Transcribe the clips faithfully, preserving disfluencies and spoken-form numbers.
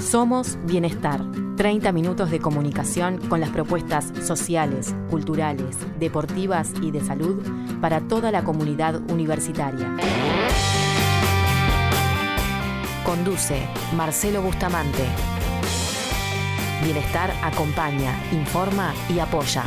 Somos Bienestar. treinta minutos de comunicación con las propuestas sociales, culturales, deportivas y de salud para toda la comunidad universitaria. Conduce Marcelo Bustamante. Bienestar acompaña, informa y apoya.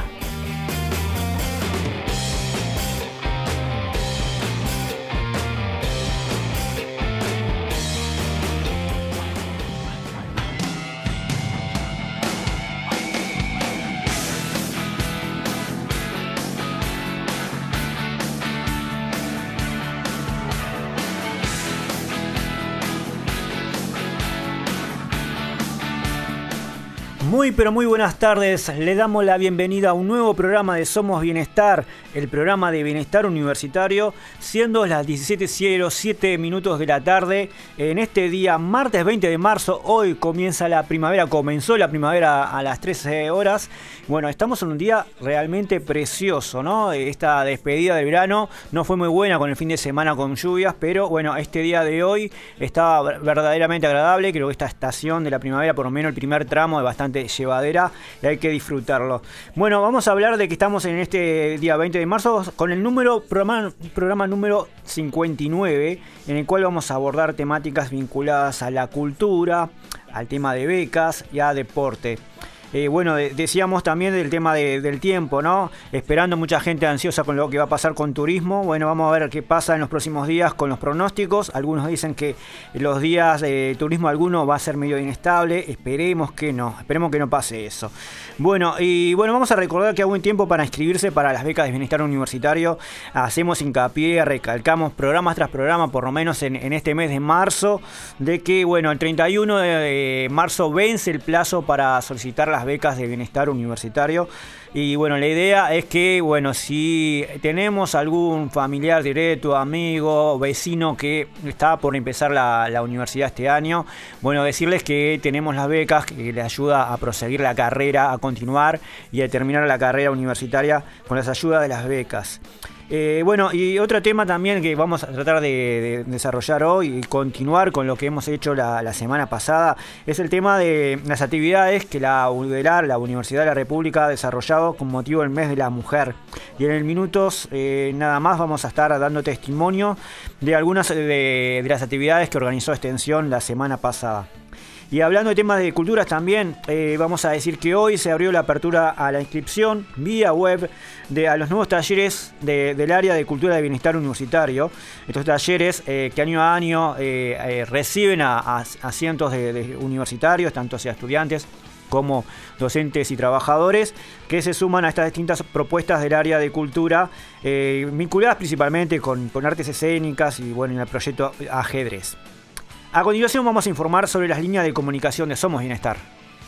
Muy pero muy buenas tardes, le damos la bienvenida a un nuevo programa de Somos Bienestar, el programa de bienestar universitario, siendo las diecisiete cero siete minutos de la tarde, en este día martes veinte de marzo, hoy comienza la primavera, comenzó la primavera a las trece horas, bueno, estamos en un día realmente precioso, ¿no? Esta despedida del verano no fue muy buena con el fin de semana con lluvias, pero bueno, este día de hoy estaba verdaderamente agradable, creo que esta estación de la primavera, por lo menos el primer tramo, es bastante llevadera y hay que disfrutarlo. Bueno, vamos a hablar de que estamos en este día veinte de marzo con el número programa, programa número cincuenta y nueve, en el cual vamos a abordar temáticas vinculadas a la cultura, al tema de becas y a deporte. Eh, bueno, de, decíamos también del tema de, del tiempo, ¿no? Esperando mucha gente ansiosa con lo que va a pasar con turismo. Bueno, vamos a ver qué pasa en los próximos días con los pronósticos. Algunos dicen que los días de turismo alguno va a ser medio inestable. Esperemos que no, esperemos que no pase eso. Bueno, y bueno, vamos a recordar que hay buen tiempo para inscribirse para las becas de bienestar universitario. Hacemos hincapié, recalcamos programa tras programa, por lo menos en, en este mes de marzo, de que, bueno, el treinta y uno de marzo vence el plazo para solicitar las becas de bienestar universitario. Y bueno, la idea es que, bueno, si tenemos algún familiar directo, amigo, vecino que está por empezar la, la universidad este año, bueno, decirles que tenemos las becas que les ayuda a proseguir la carrera, a continuar y a terminar la carrera universitaria con las ayudas de las becas. Eh, bueno, y otro tema también que vamos a tratar de, de desarrollar hoy y continuar con lo que hemos hecho la, la semana pasada es el tema de las actividades que la U D E L A R, la Universidad de la República, ha desarrollado con motivo del mes de la mujer. Y en el minutos eh, nada más vamos a estar dando testimonio de algunas de, de las actividades que organizó Extensión la semana pasada. Y hablando de temas de culturas también, eh, vamos a decir que hoy se abrió la apertura a la inscripción vía web de a los nuevos talleres de, del área de cultura de bienestar universitario. Estos talleres eh, que año a año eh, eh, reciben a, a, a cientos de, de universitarios, tanto sea estudiantes como docentes y trabajadores, que se suman a estas distintas propuestas del área de cultura, eh, vinculadas principalmente con, con artes escénicas y bueno, en el proyecto Ajedrez. A continuación vamos a informar sobre las líneas de comunicación de Somos Bienestar.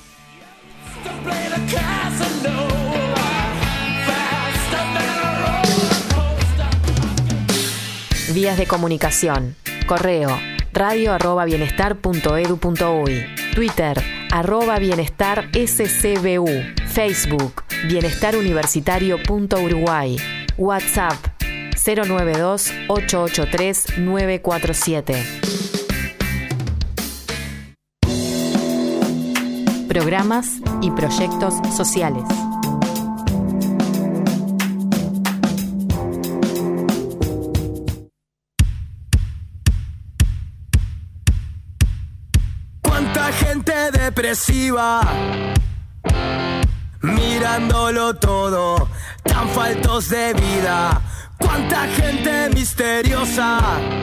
Vías de comunicación. Correo radio arroba bienestar punto edu punto uy. Twitter arroba bienestar scbu. Facebook bienestaruniversitario punto uruguay. WhatsApp cero nueve dos ocho ocho tres nueve cuatro siete. Programas y proyectos sociales. Cuánta gente depresiva, mirándolo todo, tan faltos de vida. Cuánta gente misteriosa,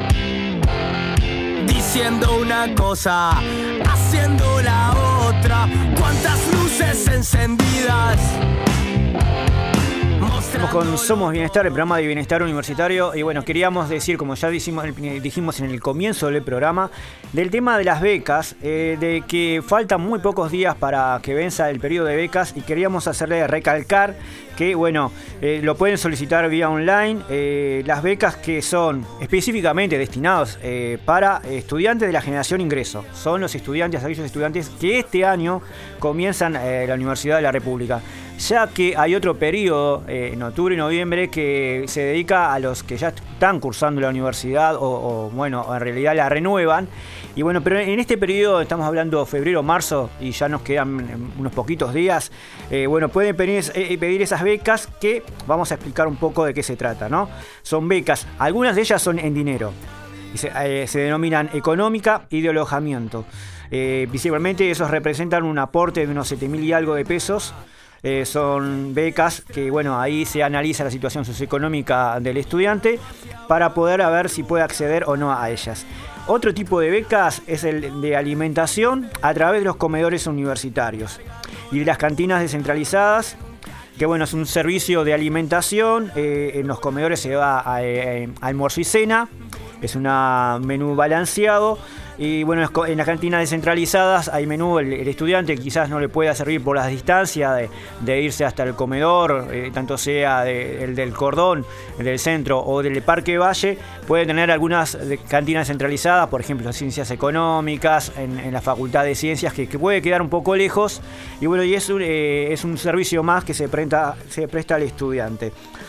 diciendo una cosa, haciendo la otra. Cuántas luces encendidas. Estamos con Somos Bienestar, el programa de bienestar universitario. Y bueno, queríamos decir, como ya dijimos, dijimos en el comienzo del programa, del tema de las becas, eh, de que faltan muy pocos días para que venza el periodo de becas. Y queríamos hacerle recalcar que, bueno, eh, lo pueden solicitar vía online. Eh, las becas que son específicamente destinadas eh, para estudiantes de la generación ingreso. Son los estudiantes, aquellos estudiantes que este año comienzan eh, la Universidad de la República. Ya que hay otro periodo eh, en octubre y noviembre que se dedica a los que ya están cursando la universidad o, o bueno, en realidad la renuevan. Y bueno, pero en este periodo, estamos hablando febrero, marzo, y ya nos quedan unos poquitos días, eh, bueno, pueden pedir, eh, pedir esas becas que vamos a explicar un poco de qué se trata, ¿no? Son becas, algunas de ellas son en dinero, y se, eh, se denominan económica y de alojamiento. Eh, principalmente esos representan un aporte de unos siete mil y algo de pesos. Eh, son becas que, bueno, ahí se analiza la situación socioeconómica del estudiante para poder a ver si puede acceder o no a ellas. Otro tipo de becas es el de alimentación a través de los comedores universitarios y de las cantinas descentralizadas, que bueno, es un servicio de alimentación. Eh, en los comedores se va a, a, a almuerzo y cena, es un menú balanceado. Y bueno, en las cantinas descentralizadas hay menú, el, el estudiante quizás no le pueda servir por las distancias de, de irse hasta el comedor, eh, tanto sea de, el del Cordón, el del centro o del Parque Valle, puede tener algunas cantinas descentralizadas, por ejemplo, ciencias económicas, en, en la Facultad de Ciencias, que, que puede quedar un poco lejos. Y bueno, y es un, eh, es un servicio más que se presta, se presta al estudiante.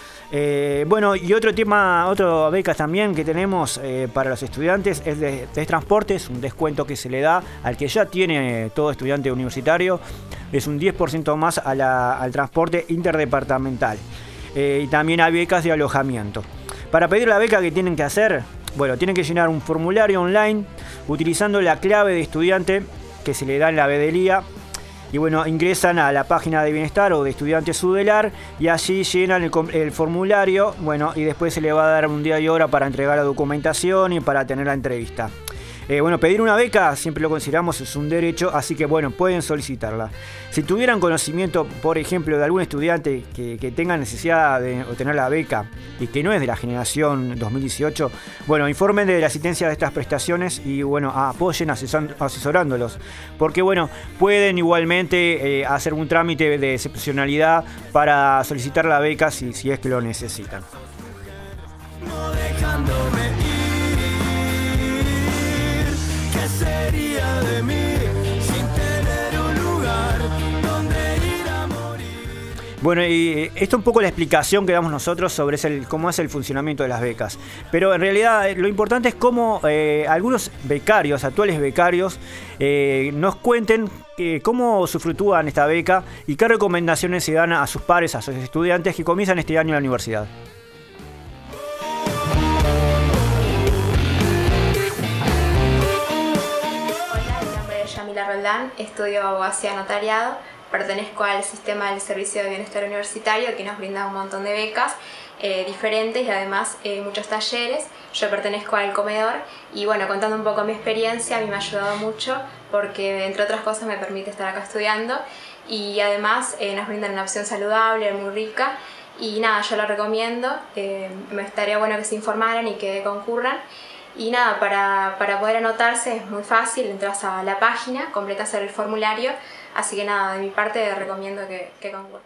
Eh, bueno, y otro tema, otra beca también que tenemos eh, para los estudiantes es de, de transporte, es un descuento que se le da al que ya tiene todo estudiante universitario, es un diez por ciento más a la, al transporte interdepartamental. Eh, y también hay becas de alojamiento. Para pedir la beca, ¿qué tienen que hacer? Bueno, tienen que llenar un formulario online utilizando la clave de estudiante que se le da en la vedelía. Y bueno, ingresan a la página de Bienestar o de Estudiantes Sudelar y allí llenan el, el formulario, bueno, y después se le va a dar un día y hora para entregar la documentación y para tener la entrevista. Eh, bueno, pedir una beca siempre lo consideramos es un derecho, así que bueno, pueden solicitarla. Si tuvieran conocimiento, por ejemplo, de algún estudiante que, que tenga necesidad de obtener la beca y que no es de la generación dos mil dieciocho, bueno, informen de la existencia de estas prestaciones y bueno, apoyen asesor, asesorándolos, porque bueno, pueden igualmente eh, hacer un trámite de excepcionalidad para solicitar la beca si, si es que lo necesitan. No dejándome ir, ¿qué sería de mí sin tener un lugar donde ir a morir? Bueno, y esto es un poco la explicación que damos nosotros sobre el, cómo es el funcionamiento de las becas. Pero en realidad lo importante es cómo eh, algunos becarios, actuales becarios, eh, nos cuenten eh, cómo usufructúan esta beca y qué recomendaciones se dan a sus pares, a sus estudiantes que comienzan este año en la universidad. Yamila Roldán, estudio abogacía notariado, pertenezco al sistema del Servicio de Bienestar Universitario que nos brinda un montón de becas eh, diferentes y además eh, muchos talleres. Yo pertenezco al comedor y bueno, contando un poco mi experiencia, a mí me ha ayudado mucho porque entre otras cosas me permite estar acá estudiando y además eh, nos brindan una opción saludable, muy rica y nada, yo lo recomiendo, eh, me estaría bueno que se informaran y que concurran. Y nada, para, para poder anotarse es muy fácil, entras a la página, completas el formulario, así que nada, de mi parte recomiendo que, que concurran.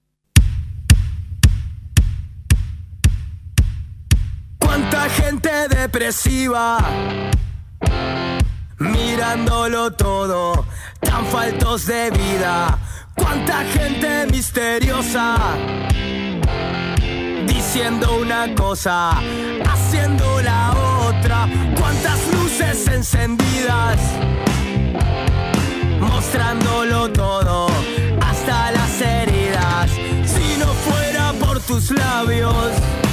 Cuánta gente depresiva, mirándolo todo, tan faltos de vida. Cuánta gente misteriosa, diciendo una cosa, haciendo la otra. Cuántas luces encendidas, mostrándolo todo, hasta las heridas. Si no fuera por tus labios,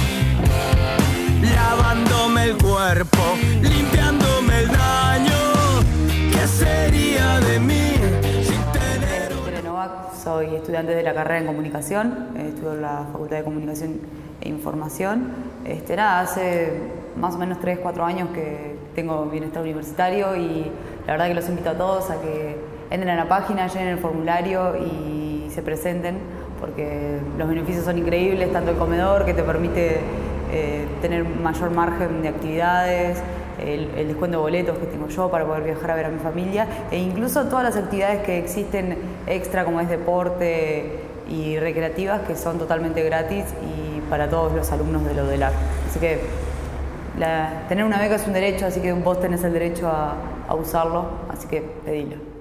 lavándome el cuerpo, limpiándome el daño, ¿qué sería de mí sin tener un... Novak, soy estudiante de la carrera en comunicación, estudio en la Facultad de Comunicación e Información. Este, nada, hace más o menos tres, cuatro años que tengo bienestar universitario y la verdad que los invito a todos a que entren a la página, llenen el formulario y se presenten porque los beneficios son increíbles, tanto el comedor que te permite eh, tener mayor margen de actividades, el, el descuento de boletos que tengo yo para poder viajar a ver a mi familia e incluso todas las actividades que existen extra como es deporte y recreativas que son totalmente gratis y para todos los alumnos de lo del A R. Así que la, tener una beca es un derecho, así que vos tenés el derecho a, a usarlo, así que pedilo.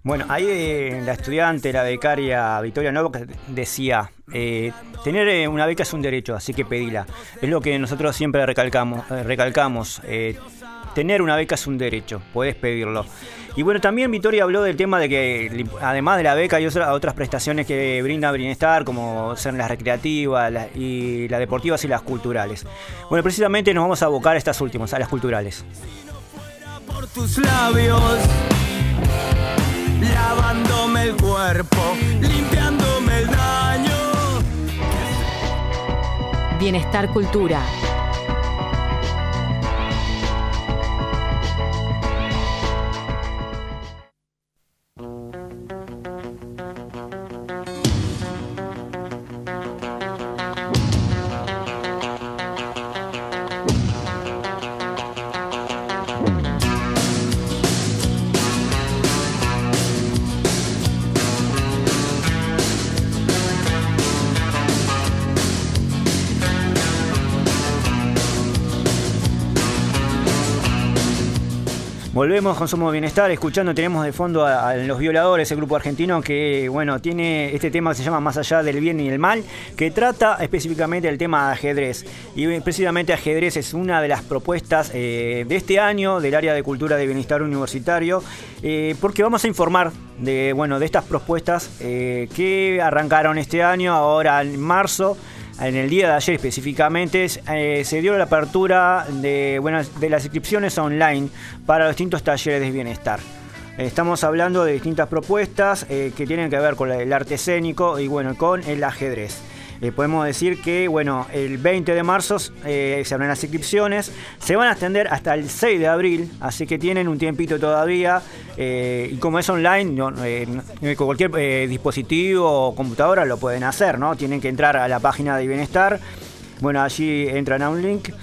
Bueno, ahí eh, la estudiante, la becaria Victoria Novo decía, eh, tener eh, una beca es un derecho, así que pedila. Es lo que nosotros siempre recalcamos. Eh, recalcamos eh, tener una beca es un derecho, podés pedirlo. Y bueno, también Victoria habló del tema de que además de la beca hay otras, otras prestaciones que brinda Bienestar, como ser las recreativas la, y las deportivas y las culturales. Bueno, precisamente nos vamos a abocar a estas últimas, a las culturales. Por tus labios, lavándome el cuerpo, limpiándome el daño. Bienestar Cultura. Volvemos con Somos Bienestar, escuchando, tenemos de fondo a, a Los Violadores, el grupo argentino que, bueno, tiene este tema que se llama Más allá del bien y el mal, que trata específicamente el tema de ajedrez. Y precisamente ajedrez es una de las propuestas eh, de este año del área de cultura de bienestar universitario, eh, porque vamos a informar de, bueno, de estas propuestas eh, que arrancaron este año, ahora en marzo. En el día de ayer específicamente eh, se dio la apertura de, bueno, de las inscripciones online para los distintos talleres de bienestar. Estamos hablando de distintas propuestas eh, que tienen que ver con el arte escénico y bueno, con el ajedrez. Eh, podemos decir que bueno, el veinte de marzo eh, se abren las inscripciones, se van a extender hasta el seis de abril, así que tienen un tiempito todavía. Eh, y como es online, no, eh, con cualquier eh, dispositivo o computadora lo pueden hacer, ¿no? Tienen que entrar a la página de Bienestar. Bueno, allí entran a un link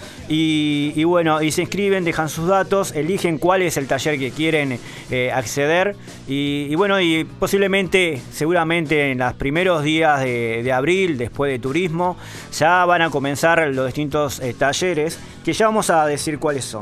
y, y bueno, y se inscriben, dejan sus datos, eligen cuál es el taller que quieren eh, acceder y, y bueno, y posiblemente, seguramente en los primeros días de, de abril, después de turismo, ya van a comenzar los distintos eh, talleres, que ya vamos a decir cuáles son.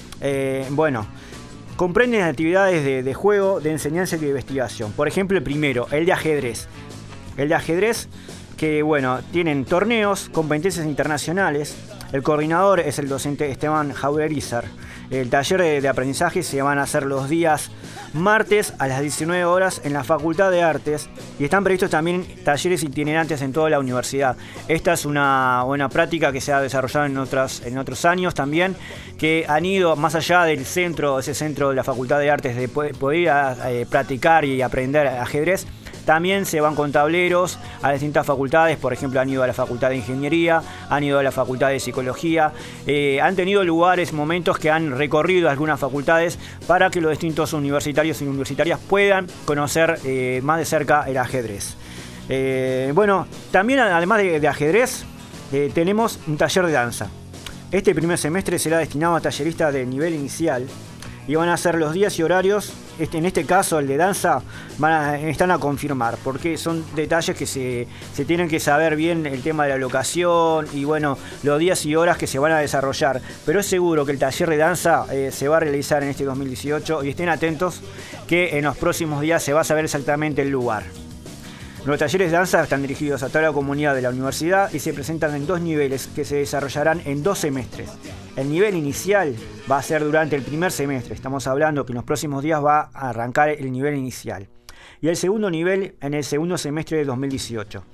Eh, bueno, comprenden actividades de, de juego, de enseñanza y de investigación. Por ejemplo, el primero, el de ajedrez. El de ajedrez... que bueno, tienen torneos, competencias internacionales. El coordinador es el docente Esteban Jaurerizar. El taller de, de aprendizaje se van a hacer los días martes a las diecinueve horas en la Facultad de Artes y están previstos también talleres itinerantes en toda la universidad. Esta es una buena práctica que se ha desarrollado en, otras, en otros años también, que han ido más allá del centro, ese centro de la Facultad de Artes de poder eh, practicar y aprender ajedrez. También se van con tableros a distintas facultades, por ejemplo han ido a la Facultad de Ingeniería, han ido a la Facultad de Psicología, eh, han tenido lugares, momentos que han recorrido algunas facultades para que los distintos universitarios y universitarias puedan conocer eh, más de cerca el ajedrez. Eh, bueno, también además de, de ajedrez, eh, tenemos un taller de danza. Este primer semestre será destinado a talleristas de nivel inicial y van a ser los días y horarios. Este, en este caso, el de danza, van a, están a confirmar, porque son detalles que se, se tienen que saber bien, el tema de la locación y bueno, los días y horas que se van a desarrollar. Pero es seguro que el taller de danza eh, se va a realizar en este dos mil dieciocho y estén atentos que en los próximos días se va a saber exactamente el lugar. Los talleres de danza están dirigidos a toda la comunidad de la universidad y se presentan en dos niveles que se desarrollarán en dos semestres. El nivel inicial va a ser durante el primer semestre, estamos hablando que en los próximos días va a arrancar el nivel inicial. Y el segundo nivel en el segundo semestre de dos mil dieciocho.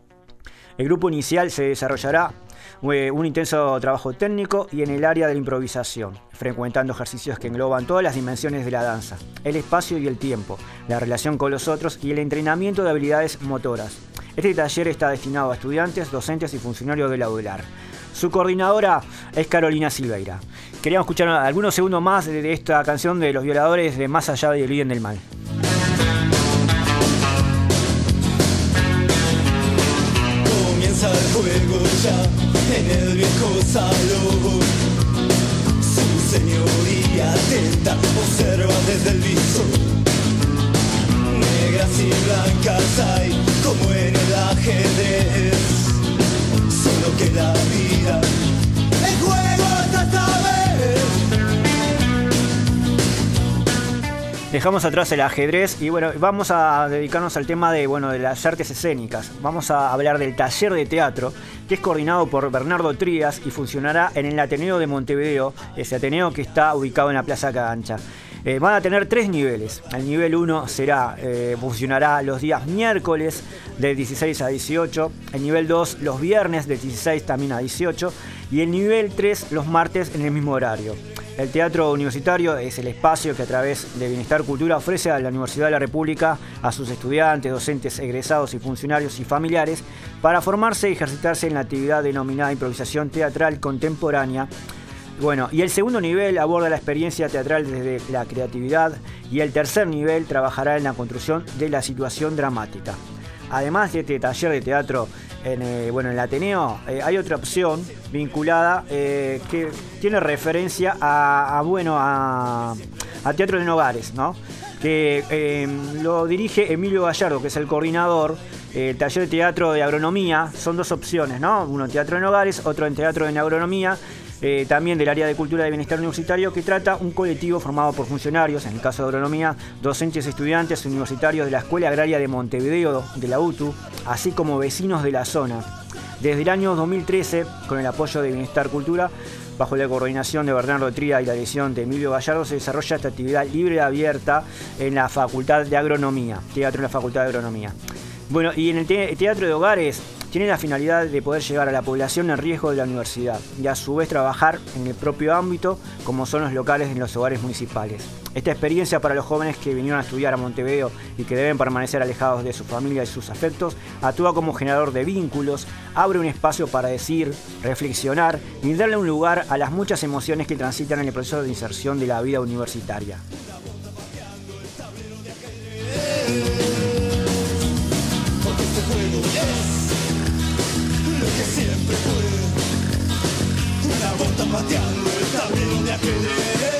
El grupo inicial se desarrollará un intenso trabajo técnico y en el área de la improvisación, frecuentando ejercicios que engloban todas las dimensiones de la danza, el espacio y el tiempo, la relación con los otros y el entrenamiento de habilidades motoras. Este taller está destinado a estudiantes, docentes y funcionarios del Audelar. Su coordinadora es Carolina Silveira. Queríamos escuchar algunos segundos más de esta canción de Los Violadores de Más allá del bien y del mal. Comienza el juego ya en el viejo salón. Su señoría atenta observa desde el visor. Negras y blancas hay como en el ajedrez. Solo queda vida, el juego hasta esta vez. Dejamos atrás el ajedrez y bueno, vamos a dedicarnos al tema de, bueno, de las artes escénicas. Vamos a hablar del taller de teatro, que es coordinado por Bernardo Trías y funcionará en el Ateneo de Montevideo, ese Ateneo que está ubicado en la Plaza Cancha. Eh, van a tener tres niveles. El nivel uno será, eh, funcionará los días miércoles de dieciséis a dieciocho, el nivel dos los viernes de dieciséis también a dieciocho y el nivel tres los martes en el mismo horario. El teatro universitario es el espacio que a través de Bienestar Cultura ofrece a la Universidad de la República a sus estudiantes, docentes, egresados y funcionarios y familiares para formarse y ejercitarse en la actividad denominada improvisación teatral contemporánea. Bueno, y el segundo nivel aborda la experiencia teatral desde la creatividad y el tercer nivel trabajará en la construcción de la situación dramática. Además de este taller de teatro en, eh, bueno, en el Ateneo, eh, hay otra opción vinculada eh, que tiene referencia a, a, bueno, a, a teatro en hogares, ¿no? Que eh, lo dirige Emilio Gallardo, que es el coordinador. El eh, taller de teatro de agronomía, son dos opciones, ¿no? Uno en teatro en hogares, otro en teatro en agronomía. Eh, también del área de cultura de bienestar universitario, que trata un colectivo formado por funcionarios, en el caso de agronomía, docentes, estudiantes universitarios de la Escuela Agraria de Montevideo, de la U T U, así como vecinos de la zona. Desde el año dos mil trece, con el apoyo de Bienestar Cultura, bajo la coordinación de Bernardo Trías y la dirección de Emilio Gallardo, se desarrolla esta actividad libre y abierta en la Facultad de Agronomía, teatro en la Facultad de Agronomía. Bueno, y en el te- teatro de hogares tiene la finalidad de poder llegar a la población en riesgo de la universidad y a su vez trabajar en el propio ámbito como son los locales en los hogares municipales. Esta experiencia para los jóvenes que vinieron a estudiar a Montevideo y que deben permanecer alejados de su familia y sus afectos, actúa como generador de vínculos, abre un espacio para decir, reflexionar y darle un lugar a las muchas emociones que transitan en el proceso de inserción de la vida universitaria. Siempre fue una bota pateando el tablero de ajedrez.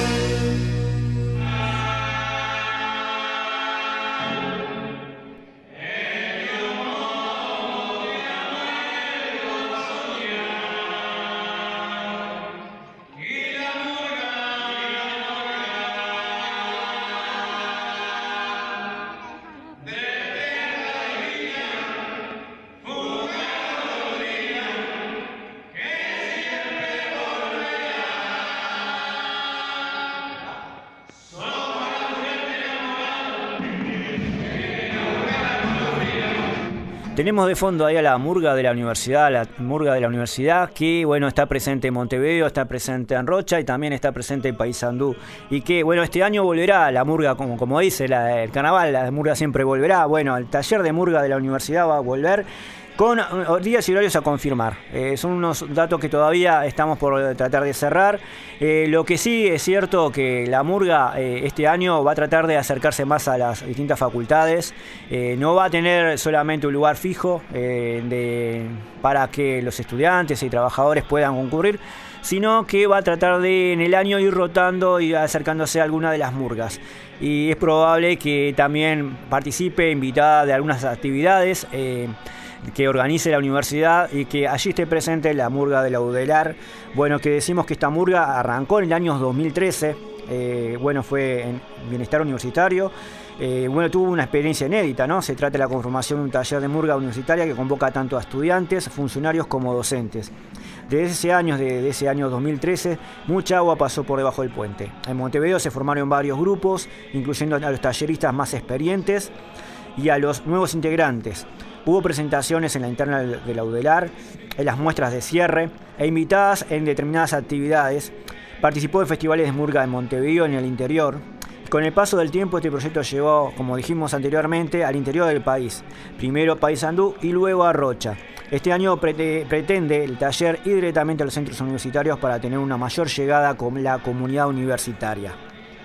Tenemos de fondo ahí a la murga de la universidad, la murga de la universidad que, bueno, está presente en Montevideo, está presente en Rocha y también está presente en Paysandú. Y que, bueno, este año volverá la murga, como, como dice la, el carnaval, la murga siempre volverá. Bueno, el taller de murga de la universidad va a volver con días y horarios a confirmar. Eh, son unos datos que todavía estamos por tratar de cerrar. Eh, lo que sí es cierto que la murga eh, este año va a tratar de acercarse más a las distintas facultades. Eh, no va a tener solamente un lugar fijo eh, de, para que los estudiantes y trabajadores puedan concurrir, sino que va a tratar de en el año ir rotando y acercándose a alguna de las murgas. Y es probable que también participe invitada de algunas actividades eh, que organice la universidad y que allí esté presente la murga de la Udelar. Bueno, que decimos que esta murga arrancó en el año dos mil trece, eh, bueno, fue en Bienestar Universitario. Eh, bueno, tuvo una experiencia inédita, ¿no? Se trata de la conformación de un taller de murga universitaria que convoca tanto a estudiantes, funcionarios como docentes. Desde ese año, de, de ese año dos mil trece, mucha agua pasó por debajo del puente. En Montevideo se formaron varios grupos, incluyendo a los talleristas más experientes y a los nuevos integrantes. Hubo presentaciones en la interna de la Udelar, en las muestras de cierre e invitadas en determinadas actividades. Participó en festivales de murga en Montevideo, en el interior. Con el paso del tiempo este proyecto llegó, como dijimos anteriormente, al interior del país. Primero a Paysandú y luego a Rocha. Este año prete, pretende el taller ir directamente a los centros universitarios para tener una mayor llegada con la comunidad universitaria.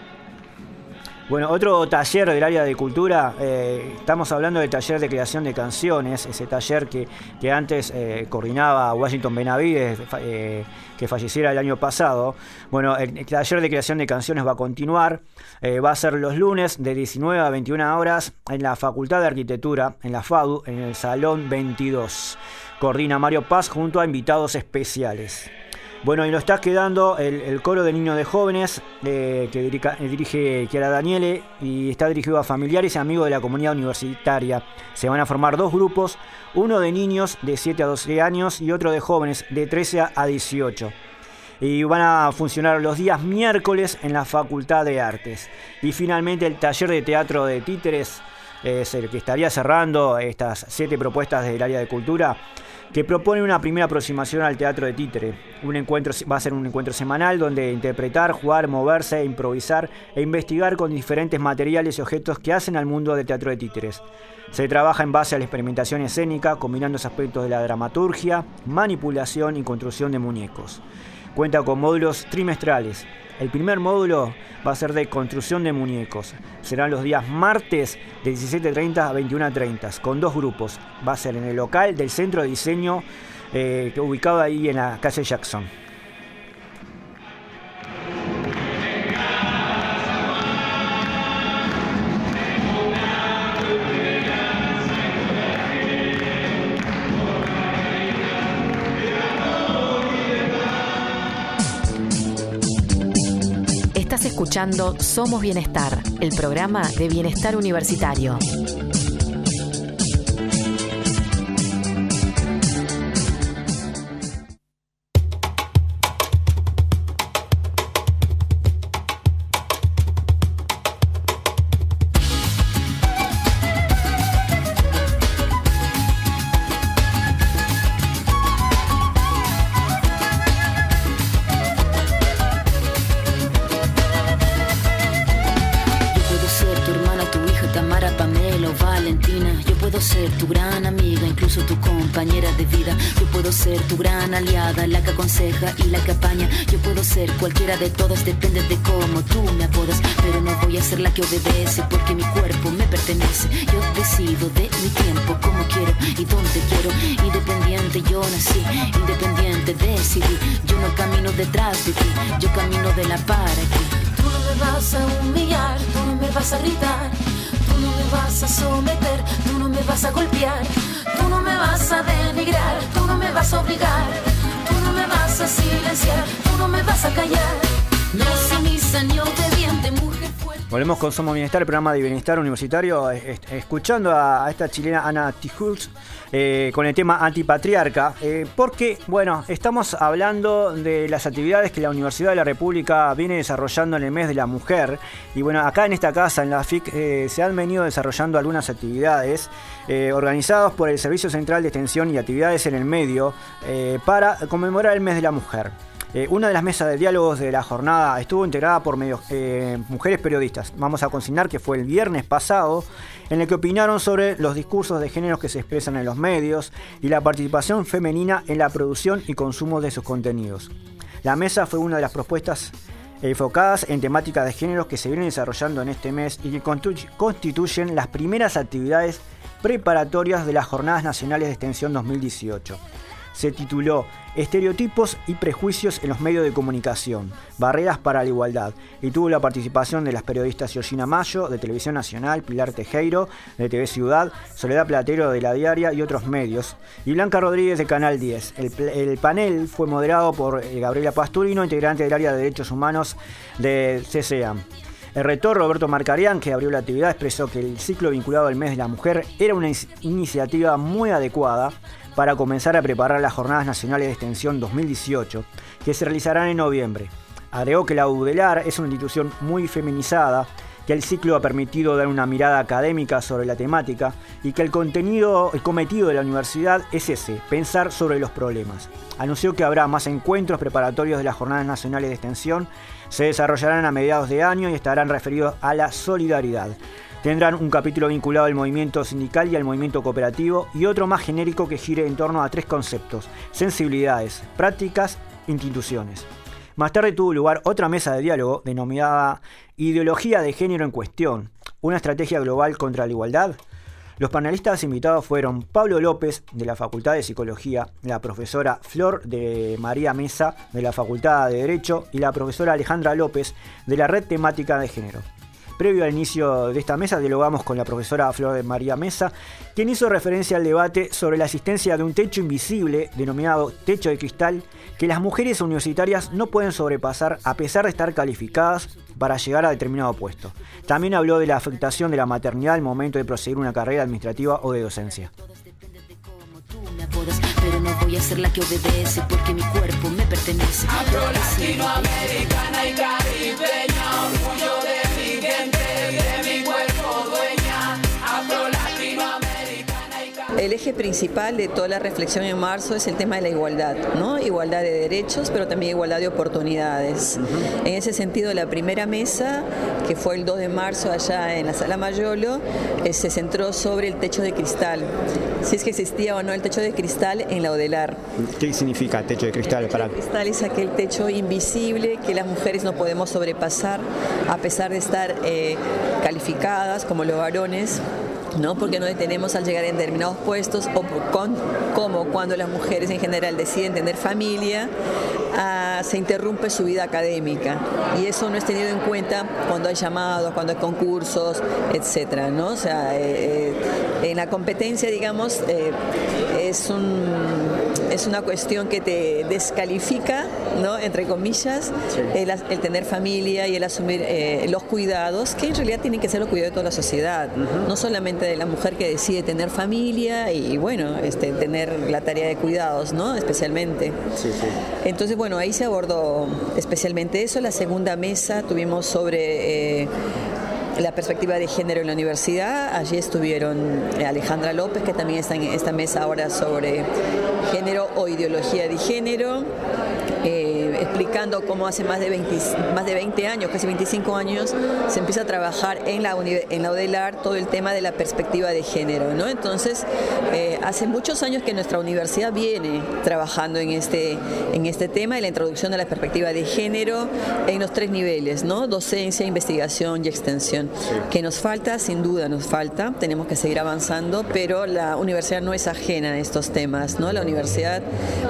Bueno, otro taller del área de cultura, eh, estamos hablando del taller de creación de canciones, ese taller que, que antes eh, coordinaba Washington Benavides, eh, que falleciera el año pasado. Bueno, el, el taller de creación de canciones va a continuar, eh, va a ser los lunes de diecinueve a veintiuna horas en la Facultad de Arquitectura, en la FADU, en el Salón veintidós. Coordina Mario Paz junto a invitados especiales. Bueno, y lo está quedando el, el coro de niños de jóvenes eh, que dirige, dirige Chiara Daniele y está dirigido a familiares y amigos de la comunidad universitaria. Se van a formar dos grupos, uno de niños de siete a doce años y otro de jóvenes de trece a dieciocho. Y van a funcionar los días miércoles en la Facultad de Artes. Y finalmente el taller de teatro de títeres eh, es el que estaría cerrando estas siete propuestas del área de cultura, que propone una primera aproximación al teatro de títere. Un encuentro, va a ser un encuentro semanal donde interpretar, jugar, moverse, improvisar e investigar con diferentes materiales y objetos que hacen al mundo del teatro de títeres. Se trabaja en base a la experimentación escénica, combinando los aspectos de la dramaturgia, manipulación y construcción de muñecos. Cuenta con módulos trimestrales. El primer módulo va a ser de construcción de muñecos. Serán los días martes de diecisiete treinta a veintiuno treinta, con dos grupos. Va a ser en el local del Centro de Diseño, eh, ubicado ahí en la calle Jackson. Estás escuchando Somos Bienestar, el programa de bienestar universitario. Tu gran aliada, la que aconseja y la que apaña. Yo puedo ser cualquiera de todas, depende de cómo tú me apodas, pero no voy a ser la que obedece porque mi cuerpo me pertenece. Yo decido de mi tiempo, como quiero y donde quiero. Independiente yo nací, independiente decidí. Yo no camino detrás de ti, yo camino de la para ti. Tú no me vas a humillar, tú no me vas a gritar, tú no me vas a someter, tú no me vas a golpear, tú no me vas a denigrar, tú no me vas a obligar, tú no me vas a silenciar, tú no me vas a callar. No sumisa ni obediente, mujer fuerte. Volvemos con Somos Bienestar, el programa de bienestar universitario, escuchando a esta chilena Ana Tijoux eh, con el tema antipatriarca, eh, porque, bueno, estamos hablando de las actividades que la Universidad de la República viene desarrollando en el mes de la mujer. Y bueno, acá en esta casa, en la F I C, eh, se han venido desarrollando algunas actividades eh, organizadas por el Servicio Central de Extensión y Actividades en el Medio eh, para conmemorar el mes de la mujer. Eh, una de las mesas de diálogos de la jornada estuvo integrada por medios, eh, mujeres periodistas. Vamos a consignar que fue el viernes pasado, en el que opinaron sobre los discursos de géneros que se expresan en los medios y la participación femenina en la producción y consumo de sus contenidos. La mesa fue una de las propuestas enfocadas en temáticas de géneros que se vienen desarrollando en este mes y que constituyen las primeras actividades preparatorias de las Jornadas Nacionales de Extensión dos mil dieciocho. Se tituló Estereotipos y prejuicios en los medios de comunicación, barreras para la igualdad, y tuvo la participación de las periodistas Georgina Mayo, de Televisión Nacional, Pilar Tejero, de T V Ciudad, Soledad Platero, de La Diaria y otros medios, y Blanca Rodríguez, de Canal diez. El, el panel fue moderado por Gabriela Pasturino, integrante del área de Derechos Humanos de C C A M. El rector Roberto Marcarián, que abrió la actividad, expresó que el ciclo vinculado al mes de la mujer era una iniciativa muy adecuada para comenzar a preparar las Jornadas Nacionales de Extensión dos mil dieciocho, que se realizarán en noviembre. Agregó que la U D E L A R es una institución muy feminizada, que el ciclo ha permitido dar una mirada académica sobre la temática y que el contenido, el cometido de la universidad es ese, pensar sobre los problemas. Anunció que habrá más encuentros preparatorios de las Jornadas Nacionales de Extensión, se desarrollarán a mediados de año y estarán referidos a la solidaridad. Tendrán un capítulo vinculado al movimiento sindical y al movimiento cooperativo y otro más genérico que gire en torno a tres conceptos: sensibilidades, prácticas, instituciones. Más tarde tuvo lugar otra mesa de diálogo denominada Ideología de Género en Cuestión, una estrategia global contra la igualdad. Los panelistas invitados fueron Pablo López, de la Facultad de Psicología, la profesora Flor de María Mesa, de la Facultad de Derecho, y la profesora Alejandra López, de la Red Temática de Género. Previo al inicio de esta mesa, dialogamos con la profesora Flor de María Mesa, quien hizo referencia al debate sobre la existencia de un techo invisible, denominado techo de cristal, que las mujeres universitarias no pueden sobrepasar a pesar de estar calificadas para llegar a determinado puesto. También habló de la afectación de la maternidad al momento de proseguir una carrera administrativa o de docencia. Pero no voy a ser la que obedece porque mi cuerpo me pertenece. Afro latinoamericana y caribeña, orgullo de mi gente, de mi cuerpo dueña. Afro latinoamericana y caribeña. El eje principal de toda la reflexión en marzo es el tema de la igualdad, ¿no? Igualdad de derechos, pero también igualdad de oportunidades. Uh-huh. En ese sentido, la primera mesa, que fue el dos de marzo allá en la Sala Mayolo, eh, se centró sobre el techo de cristal. Si es que existía o no el techo de cristal en la Odelar. ¿Qué significa techo de cristal? El techo para... de cristal es aquel techo invisible que las mujeres no podemos sobrepasar a pesar de estar eh, calificadas como los varones, ¿no? Porque no detenemos al llegar en determinados puestos o con, como cuando las mujeres en general deciden tener familia, uh, se interrumpe su vida académica y eso no es tenido en cuenta cuando hay llamados, cuando hay concursos, etcétera, ¿no? O sea, eh, eh, en la competencia, digamos, eh, es un es una cuestión que te descalifica, ¿no? Entre comillas, sí. el, el tener familia y el asumir eh, los cuidados, que en realidad tienen que ser los cuidados de toda la sociedad, uh-huh. no solamente de la mujer que decide tener familia y, y bueno, este, tener la tarea de cuidados, ¿no? Especialmente. Sí, sí. Entonces, bueno, ahí se abordó especialmente eso. La segunda mesa tuvimos sobre eh, la perspectiva de género en la universidad. Allí estuvieron Alejandra López, que también está en esta mesa ahora sobre género o ideología de género, eh, explicando cómo hace más de veinte, más de veinte años, casi veinticinco años, se empieza a trabajar en la, en la Odelar todo el tema de la perspectiva de género, ¿no? Entonces, eh, hace muchos años que nuestra universidad viene trabajando en este, en este tema de la introducción de la perspectiva de género en los tres niveles, ¿no? Docencia, investigación y extensión. Sí. Que nos falta, sin duda nos falta, tenemos que seguir avanzando, pero la universidad no es ajena a estos temas, ¿no? La universidad,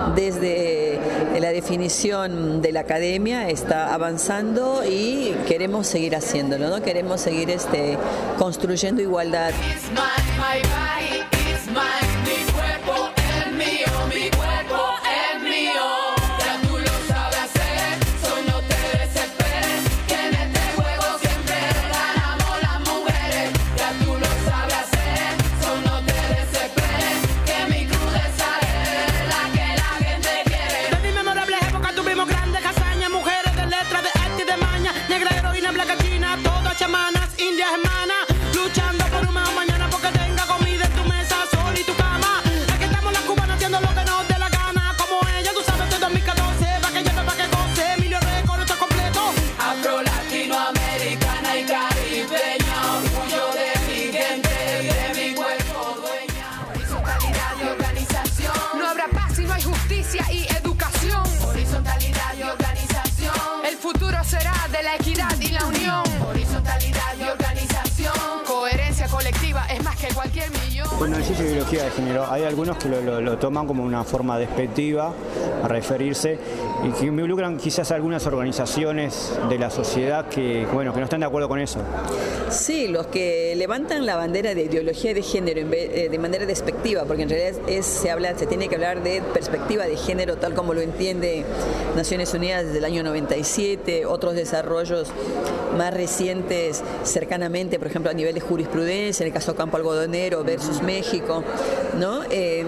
desde la definición de la academia, está avanzando y queremos seguir haciéndolo, ¿no? Queremos seguir este, construyendo igualdad. It's my, my body, it's my, mi cuerpo es mío, mi cuerpo es mío. Ya tú lo sabes hacer, so no te desesperes, que en este juego siempre ganamos las mujeres. Ya tú lo sabes hacer, so no te desesperes, que mi cruz sale la que la gente quiere. De mi memorable época tuvimos grandes hazañas, mujeres de letra, de arte y de maña, negra heroína, blanca china, todas chamanas, indias hermanas, luchando por un mejor mañana porque tenga comida en tu mesa, sol y tu cama. Aquí estamos las cubanas haciendo lo que nos dé la gana, como ella, tú sabes, de dos mil catorce, pa' que lleve, pa' que goce, Emilio Record, esto es completo. Afro latinoamericana y caribeña, orgullo de mi gente, de mi cuerpo dueña. Horizontalidad y organización. No habrá paz si no hay justicia y educación. Horizontalidad y organización. El futuro será de la equidad y la unión. Horizontalidad y organización. Coherencia colectiva es más que cualquier millón. Bueno, decís ideología de género, hay algunos que lo, lo, lo toman como una forma despectiva a referirse y que involucran quizás algunas organizaciones de la sociedad que, bueno, que no están de acuerdo con eso. Sí, los que levantan la bandera de ideología de género en vez, eh, de manera despectiva, porque en realidad es, se habla, se tiene que hablar de perspectiva de género tal como lo entiende Naciones Unidas desde el año noventa y siete, otros desarrollos más recientes cercanamente, por ejemplo a nivel de jurisprudencia, en el caso Campo Algodonero versus México, ¿no? Eh,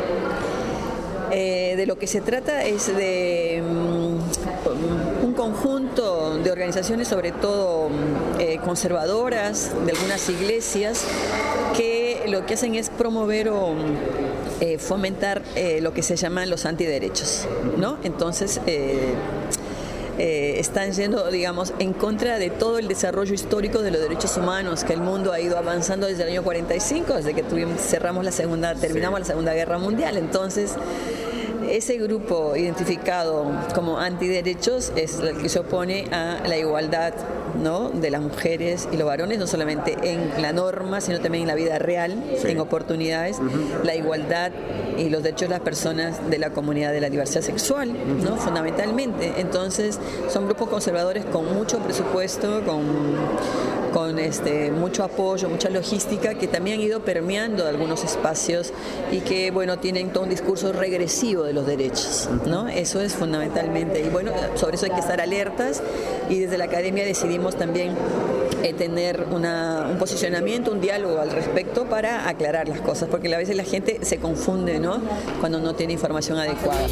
Eh, de lo que se trata es de um, un conjunto de organizaciones, sobre todo eh, conservadoras, de algunas iglesias, que lo que hacen es promover o eh, fomentar eh, lo que se llaman los antiderechos, ¿no? Entonces, eh, Eh, están yendo, digamos, en contra de todo el desarrollo histórico de los derechos humanos que el mundo ha ido avanzando desde el año cuarenta y cinco, desde que tuvimos, cerramos la segunda, terminamos la Segunda Guerra Mundial. Entonces, ese grupo identificado como antiderechos es el que se opone a la igualdad, ¿no?, de las mujeres y los varones, no solamente en la norma, sino también en la vida real, sí. en oportunidades, uh-huh. la igualdad y los derechos de las personas de la comunidad de la diversidad sexual, ¿no? Fundamentalmente. Entonces, son grupos conservadores con mucho presupuesto, con, con este, mucho apoyo, mucha logística, que también han ido permeando algunos espacios y que, bueno, tienen todo un discurso regresivo de los derechos, ¿no? Eso es fundamentalmente. Y bueno, sobre eso hay que estar alertas, y desde la academia decidimos también eh, tener una, un posicionamiento, un diálogo al respecto para aclarar las cosas, porque a veces la gente se confunde, ¿no?, cuando no tiene información adecuada.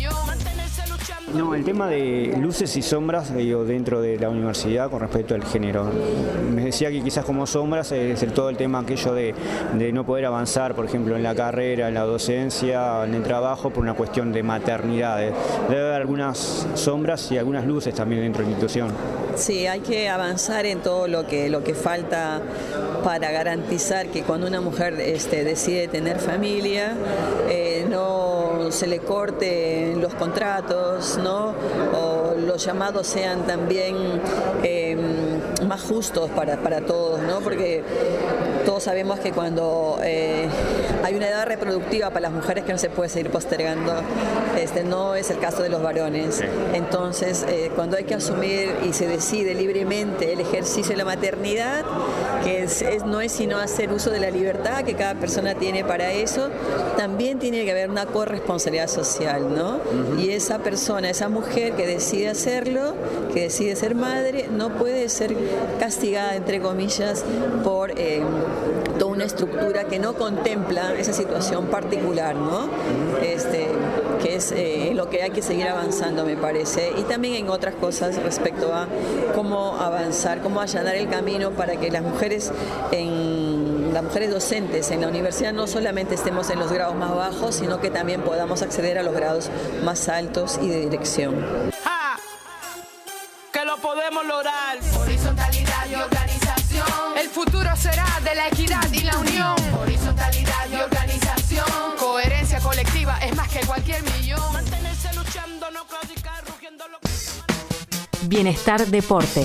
No, el tema de luces y sombras, digo, dentro de la universidad con respecto al género. Me decía que quizás como sombras es el, todo el tema aquello de, de no poder avanzar, por ejemplo, en la carrera, en la docencia, en el trabajo, por una cuestión de maternidades. Debe haber algunas sombras y algunas luces también dentro de la institución. Sí, hay que avanzar en todo lo que, lo que falta para garantizar que cuando una mujer este, decide tener familia, eh, no se le corte los contratos, ¿no? O los llamados sean también eh, más justos para, para todos, ¿no? Porque todos sabemos que cuando eh, hay una edad reproductiva para las mujeres que no se puede seguir postergando, este, no es el caso de los varones. Sí. Entonces, eh, cuando hay que asumir y se decide libremente el ejercicio de la maternidad, que es, es, no es sino hacer uso de la libertad que cada persona tiene para eso, también tiene que haber una corresponsabilidad social, ¿no? Uh-huh. Y esa persona, esa mujer que decide hacerlo, que decide ser madre, no puede ser castigada, entre comillas, por eh, toda una estructura que no contempla esa situación particular, ¿no? Este, que es eh, lo que hay que seguir avanzando, me parece, y también en otras cosas respecto a cómo avanzar, cómo allanar el camino para que las mujeres en las mujeres docentes en la universidad no solamente estemos en los grados más bajos, sino que también podamos acceder a los grados más altos y de dirección. ¡Ja! Que lo podemos lograr. Horizontalidad y organización. El futuro será de la equidad y la unión. Horizontalidad y organización. Coherencia colectiva es más que cualquier millón. Mantenerse luchando, no claudicar, rugiendo lo que... Bienestar Deporte.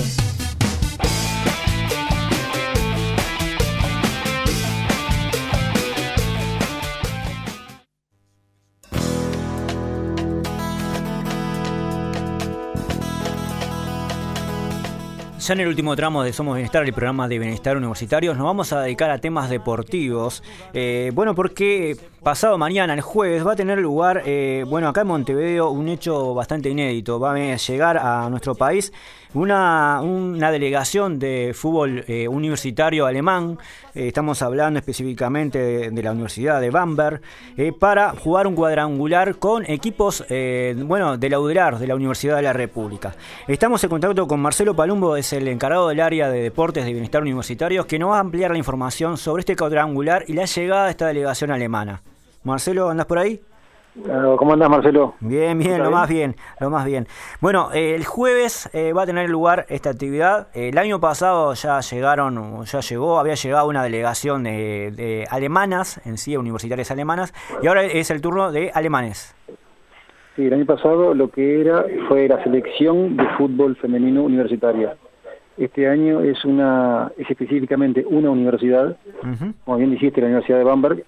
Ya en el último tramo de Somos Bienestar, el programa de bienestar universitarios, nos vamos a dedicar a temas deportivos. Eh, bueno, porque pasado mañana, el jueves, va a tener lugar, eh, bueno, acá en Montevideo, un hecho bastante inédito. Va a llegar a nuestro país una, una delegación de fútbol eh, universitario alemán. Eh, estamos hablando específicamente de, de la Universidad de Bamberg, eh, para jugar un cuadrangular con equipos, eh, bueno, de la U D E L A R, de la Universidad de la República. Estamos en contacto con Marcelo Palumbo, es el encargado del área de deportes de bienestar universitarios, que nos va a ampliar la información sobre este cuadrangular y la llegada de esta delegación alemana. Marcelo, ¿andás por ahí? ¿Cómo andás, Marcelo? Bien, bien, lo más bien, lo más bien. Bueno, eh, el jueves eh, va a tener lugar esta actividad. Eh, el año pasado ya llegaron, ya llegó, había llegado una delegación de, de alemanas, en sí, universitarias alemanas, y ahora es el turno de alemanes. Sí, el año pasado lo que era fue la selección de fútbol femenino universitaria. Este año es una es específicamente una universidad, uh-huh. como bien dijiste, la Universidad de Bamberg,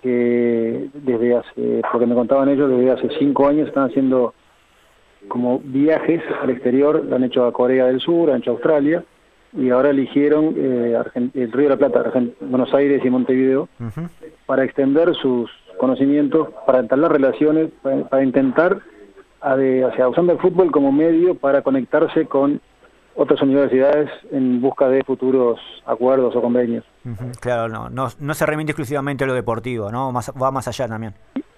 que desde hace, porque me contaban ellos, desde hace cinco años están haciendo como viajes al exterior, lo han hecho a Corea del Sur, han hecho a Australia, y ahora eligieron eh, Argent- el Río de la Plata, Argent- Buenos Aires y Montevideo, uh-huh. para extender sus conocimientos, para entablar relaciones, para, para intentar, a de, o sea, usando el fútbol como medio para conectarse con otras universidades en busca de futuros acuerdos o convenios. Uh-huh, claro, no, no no se remite exclusivamente a lo deportivo, ¿no? Más, va más allá también.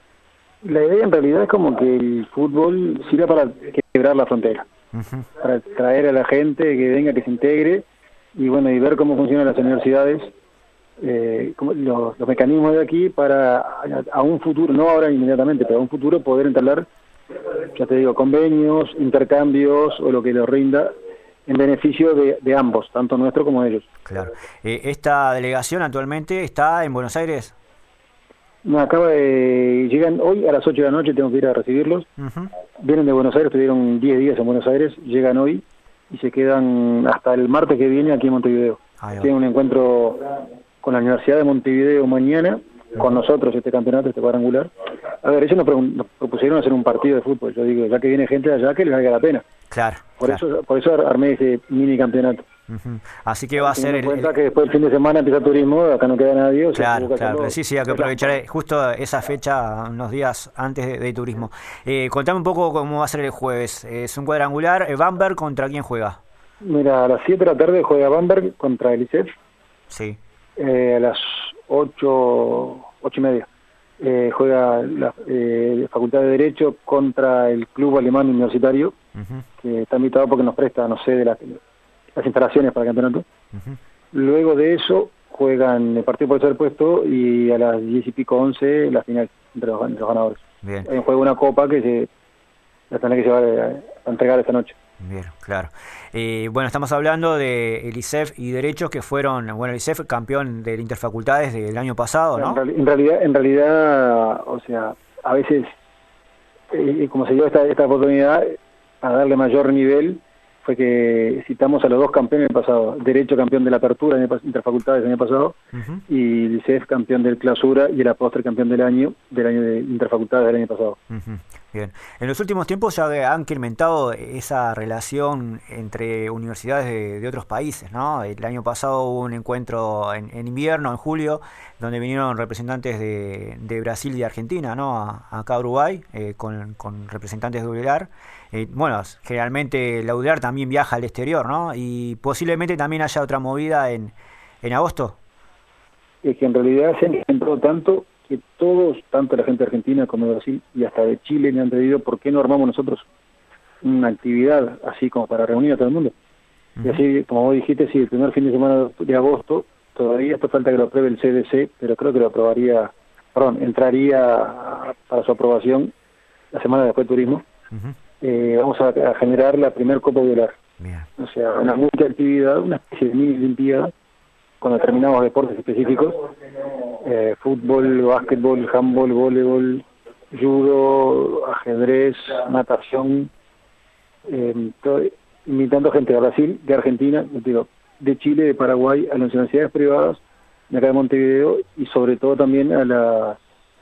La idea en realidad es como que el fútbol sirva para quebrar la frontera, uh-huh. para traer a la gente que venga, que se integre, y bueno, y ver cómo funcionan las universidades, eh, como los, los mecanismos de aquí para a, a un futuro, no ahora inmediatamente, pero a un futuro poder entablar, ya te digo, convenios, intercambios o lo que les rinda en beneficio de, de ambos, tanto nuestro como ellos. Claro. Eh, ¿Esta delegación actualmente está en Buenos Aires? No, acaba de... Llegan hoy a las ocho de la noche, tengo que ir a recibirlos. Uh-huh. Vienen de Buenos Aires, estuvieron diez días en Buenos Aires, llegan hoy y se quedan hasta el martes que viene aquí en Montevideo. Tienen un encuentro con la Universidad de Montevideo mañana con nosotros este campeonato, este cuadrangular. A ver, ellos nos, pregun- nos propusieron hacer un partido de fútbol. Yo digo, ya que viene gente de allá, que les valga la pena. Claro. Por claro. eso por eso ar- armé ese mini campeonato. Uh-huh. Así que va a ser Teniendo el, en cuenta el- que después del fin de semana empieza turismo, acá no queda nadie. O sea, Claro, tuvo que claro, hacerlo- sí, sí, hay que aprovechar eh, justo esa fecha, unos días antes de, de turismo. Eh, contame un poco cómo va a ser el jueves. Es un cuadrangular, eh, Bamberg, ¿contra quién juega? Mira, a las siete de la tarde juega Bamberg contra el I C E F. Sí. Eh, a las ocho, ocho y media eh, juega la eh, Facultad de Derecho contra el Club Alemán Universitario, Uh-huh, que está invitado porque nos presta, no sé, de las, las instalaciones para el campeonato. uh-huh. Luego de eso juegan el partido por el tercer puesto y a las diez y pico, once, la final entre los, entre los ganadores. Bien. Hay un juego, una copa que se la tendrá que llevar a, a entregar esta noche. Bien, claro. Eh, bueno, estamos hablando de el I C E F y Derechos, que fueron, bueno, el I C E F campeón del Interfacultades del año pasado, ¿no? En, reali- en realidad, en realidad, o sea, a veces, eh, como se dio esta, esta oportunidad a darle mayor nivel, fue que citamos a los dos campeones del pasado. Derecho campeón de la apertura en el pas- Interfacultades el año pasado, Uh-huh. y el I C E F campeón del clausura y el apóstol campeón del año, del año de Interfacultades del año pasado. Ujú, bien. En los últimos tiempos ya han incrementado esa relación entre universidades de, de otros países, ¿no? El año pasado hubo un encuentro en, en invierno, en julio, donde vinieron representantes de, de Brasil y de Argentina, ¿no? A- acá a Uruguay, eh, con, con representantes de U D E L A R. Eh, bueno, generalmente la U D E L A R también viaja al exterior, ¿no? Y posiblemente también haya otra movida en, en agosto. Es que en realidad se han intentado tanto que todos, tanto la gente de Argentina como de Brasil y hasta de Chile, me han pedido por qué no armamos nosotros una actividad así como para reunir a todo el mundo. Y así, como vos dijiste, sí, el primer fin de semana de agosto, todavía esto falta que lo apruebe el C D C, pero creo que lo aprobaría, perdón, entraría para su aprobación la semana después de turismo. Ujú, Eh, vamos a, a generar la primer Copa U D E L A R. bien. O sea, una multiactividad, una especie de mini olimpiada con determinados deportes específicos, eh, fútbol, básquetbol, handball, voleibol, judo, ajedrez, natación, eh, todo, invitando gente de Brasil, de Argentina, digo, de Chile, de Paraguay, a las universidades privadas de acá de Montevideo y sobre todo también a las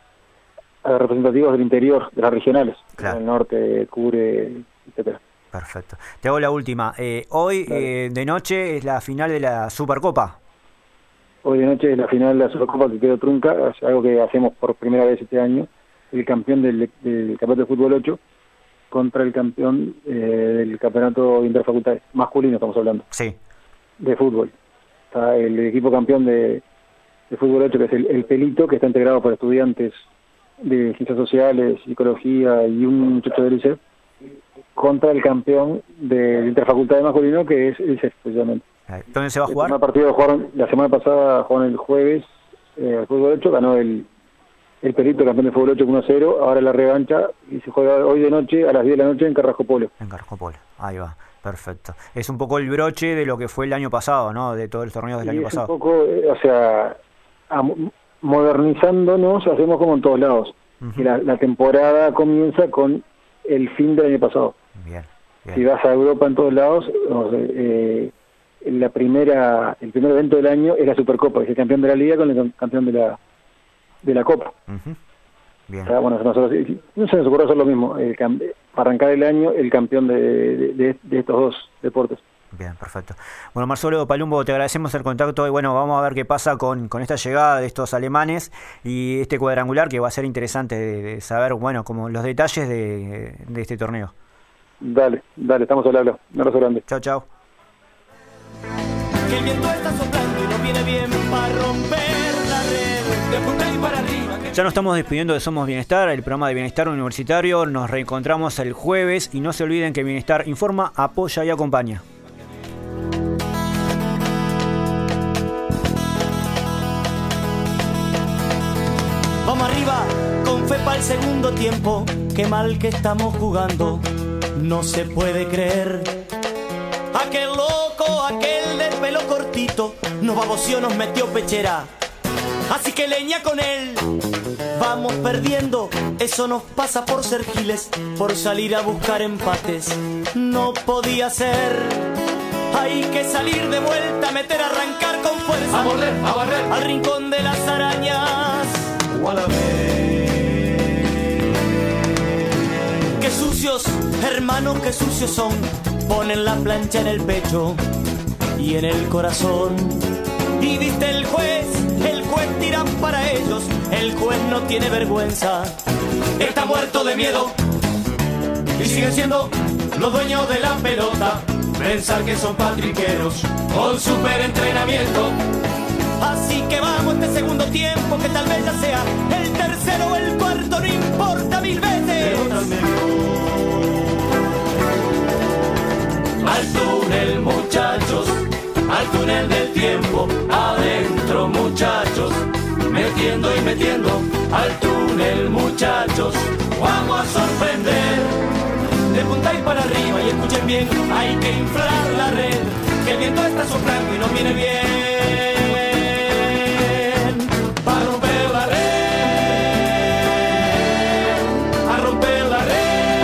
a los representativos del interior, de las regionales, Claro. del norte, Cure, etcétera. Perfecto. Te hago la última. Eh, hoy eh, de noche es la final de la Supercopa. Hoy de noche es la final de la Supercopa que quedó trunca, es algo que hacemos por primera vez este año, el campeón del, del campeonato de fútbol ocho contra el campeón eh, del campeonato interfacultades, masculino estamos hablando, Sí. de fútbol. Está el equipo campeón de, de fútbol ocho, que es el, el Pelito, que está integrado por estudiantes de ciencias sociales, psicología y un muchacho del I C E F, contra el campeón del interfacultades masculino, que es el I C E F, precisamente. ¿Dónde se va a El jugar? primer partido jugaron, la semana pasada jugaron el jueves eh, al fútbol ocho, ganó el, el Pelito, campeón de fútbol ocho, uno a cero, ahora la revancha y se juega hoy de noche a las diez de la noche en Carrasco Polo. En Carrasco Polo. Ahí va. Perfecto. Es un poco el broche de lo que fue el año pasado, ¿no? De todos los torneos del Y año es pasado. un poco, eh, o sea, am- modernizándonos, hacemos como en todos lados. Ujú. Y la, la temporada comienza con el fin del año pasado. Bien. bien. Si vas a Europa en todos lados, o sea, eh, la primera, el primer evento del año es la Supercopa, que es el campeón de la Liga con el cam- campeón de la de la Copa. Ujú. Bien. O sea, bueno, nosotros, no se nos ocurre hacer lo mismo, el cam- para arrancar el año, el campeón de, de, de- de estos dos deportes. Bien, perfecto. Bueno, Marcelo Palumbo, te agradecemos el contacto y bueno, vamos a ver qué pasa con, con esta llegada de estos alemanes y este cuadrangular que va a ser interesante de, de saber, bueno, como los detalles de, de este torneo. Dale, dale, estamos al habla. Un abrazo grande. Chao, chao. Que el viento está soplando y no viene bien para romper la red. De punta y para arriba. que- Ya nos estamos despidiendo de Somos Bienestar, el programa de Bienestar Universitario. Nos reencontramos el jueves y no se olviden que Bienestar informa, apoya y acompaña. Vamos arriba, con fe para el segundo tiempo. Qué mal que estamos jugando, no se puede creer. Aquel loco, aquel del pelo cortito, nos baboció, nos metió pechera. Así que leña con él, vamos perdiendo. Eso nos pasa por ser giles, por salir a buscar empates. No podía ser. Hay que salir de vuelta, meter, arrancar con fuerza. A morder, a barrer. Al rincón de las arañas. agua a la vez. Qué sucios, hermanos, qué sucios son. Ponen la plancha en el pecho y en el corazón. Y viste el juez, el juez tira para ellos. El juez no tiene vergüenza, está muerto de miedo. Y siguen siendo los dueños de la pelota. Pensar que son patriqueros con super entrenamiento. Así que vamos este segundo tiempo, que tal vez ya sea el tercero o el cuarto, no importa mil veces. Al túnel, muchachos, al túnel del tiempo, adentro, muchachos, metiendo y metiendo, al túnel, muchachos, vamos a sorprender. De punta y para arriba, y escuchen bien, hay que inflar la red, que el viento está soplando y nos viene bien. Para romper la red, a romper la red.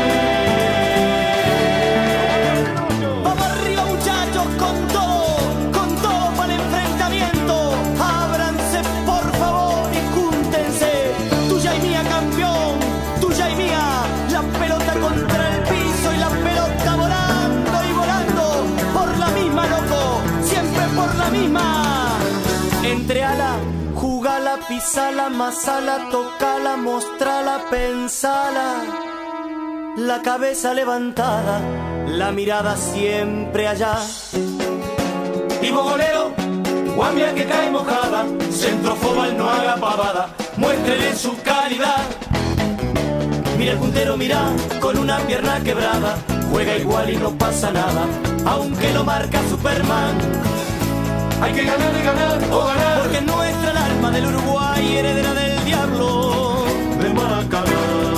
Vamos arriba, muchachos, con todo, con todo para el enfrentamiento. Ábranse, por favor, y júntense. Tuya y mía, campeón, tuya y mía, la pelota contra el piso y la pelota volando y volando por la misma, loco, siempre por la misma. Entre ala, jugala, pisala, masala, tocala, mostrala, pensala. La cabeza levantada, la mirada siempre allá. Y bogonero, guambia que cae mojada, centrofobal no haga pavada, muéstrele su calidad. Mira el puntero, mira, con una pierna quebrada, juega igual y no pasa nada, aunque lo marca Superman. Hay que ganar y ganar o ganar, porque nuestra el alma del Uruguay, heredera del diablo de Maracaná.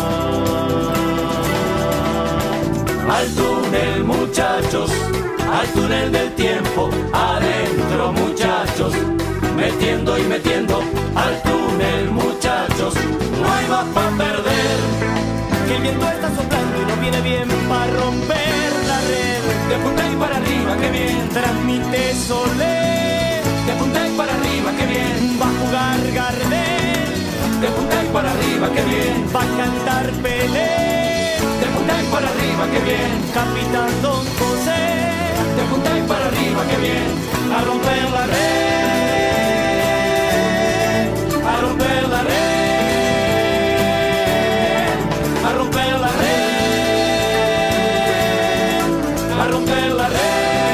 Al túnel, muchachos, al túnel del tiempo, adentro, muchachos, metiendo y metiendo, al túnel, muchachos, no hay más para perder. Que el viento está soplando y nos viene bien para romper la red. De punta y para arriba, que bien, transmite Solé. De punta y para arriba, que bien, va a jugar Gardel. De punta y para arriba, que bien, va a cantar Pelé. De punta y para arriba, que bien, Capitán Don José. De punta y para arriba, que bien, a romper la red, a romper la red. A romper la red, a romper la red.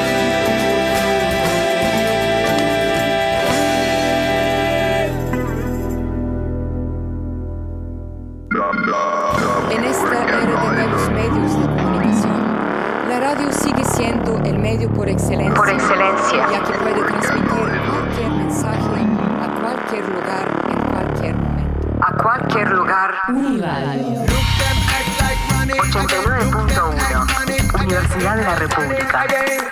En esta era de nuevos medios de comunicación, la radio sigue siendo el medio por excelencia, por excelencia, ya que puede transmitir cualquier mensaje a cualquier lugar en cualquier momento. A cualquier lugar. Uniradio ochenta y nueve punto uno, Universidad de la República.